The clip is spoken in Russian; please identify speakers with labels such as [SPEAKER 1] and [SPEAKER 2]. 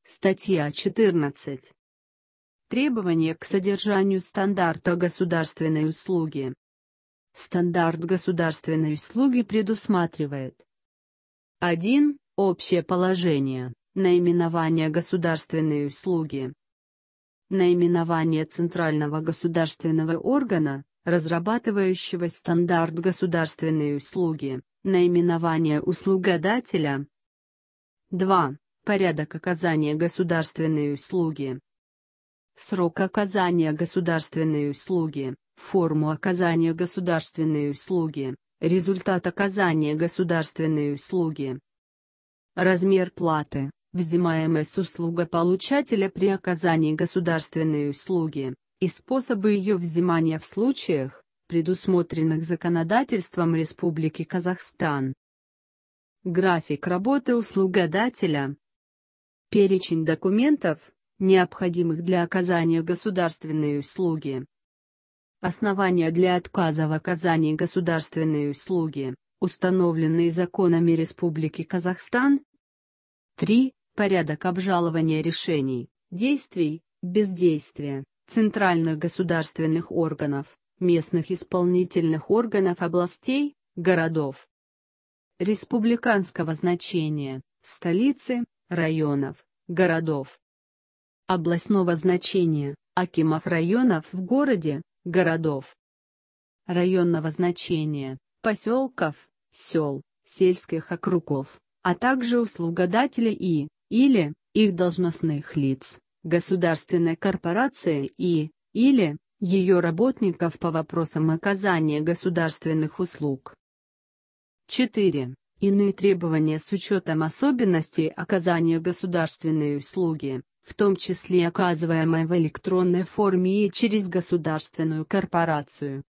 [SPEAKER 1] Статья 14. Требования к содержанию стандарта государственной услуги. Стандарт государственной услуги предусматривает: 1. Общее положение, наименование государственной услуги. Наименование центрального государственного органа, разрабатывающего стандарт государственной услуги, наименование услугодателя. 2. Порядок оказания государственной услуги. Срок оказания государственной услуги, форму оказания государственной услуги, результат оказания государственной услуги. Размер платы, взимаемой с услугополучателя при оказании государственной услуги, и способы ее взимания в случаях, предусмотренных законодательством Республики Казахстан. График работы услугодателя. Перечень документов, необходимых для оказания государственной услуги. Основания для отказа в оказании государственной услуги, установленные законами Республики Казахстан. 3. Порядок обжалования решений, действий, бездействия, центральных государственных органов, местных исполнительных органов областей, городов республиканского значения, столицы, районов, городов областного значения, акимов районов в городе, городов районного значения, поселков, сел, сельских округов, а также услугодателей или их должностных лиц, государственной корпорации или ее работников по вопросам оказания государственных услуг. 4. Иные требования с учетом особенностей оказания государственной услуги, в том числе оказываемой в электронной форме и через государственную корпорацию.